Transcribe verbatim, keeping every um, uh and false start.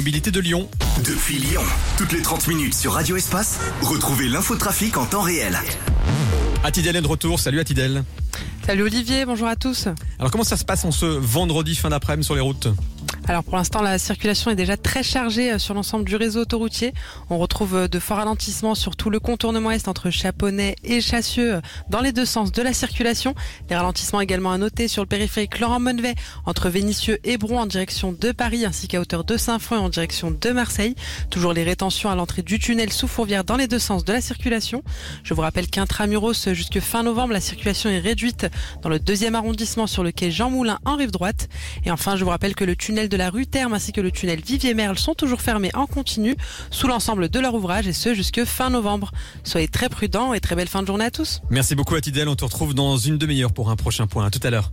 mobilité de Lyon. Depuis Lyon, toutes les trente minutes sur Radio Espace, retrouvez l'infotrafic en temps réel. Atidel est de retour. Salut Atidel. Salut Olivier, bonjour à tous. Alors comment ça se passe en ce vendredi fin d'après-midi sur les routes ? Alors pour l'instant, la circulation est déjà très chargée sur l'ensemble du réseau autoroutier. On retrouve de forts ralentissements sur tout le contournement est entre Chaponnet et Chassieux dans les deux sens de la circulation. Des ralentissements également à noter sur le périphérique Laurent-Monnevet entre Vénissieux et Bron en direction de Paris ainsi qu'à hauteur de Saint-Fond et en direction de Marseille. Toujours les rétentions à l'entrée du tunnel sous Fourvière dans les deux sens de la circulation. Je vous rappelle qu'intramuros jusque fin novembre, la circulation est réduite dans le deuxième arrondissement sur le quai Jean Moulin en rive droite. Et enfin, je vous rappelle que le tunnel de la rue Terme ainsi que le tunnel Vivier-Merle sont toujours fermés en continu sous l'ensemble de leur ouvrage et ce jusque fin novembre. Soyez très prudents et très belle fin de journée à tous. Merci beaucoup Atidel, on te retrouve dans une demi-heure pour un prochain point. À tout à l'heure.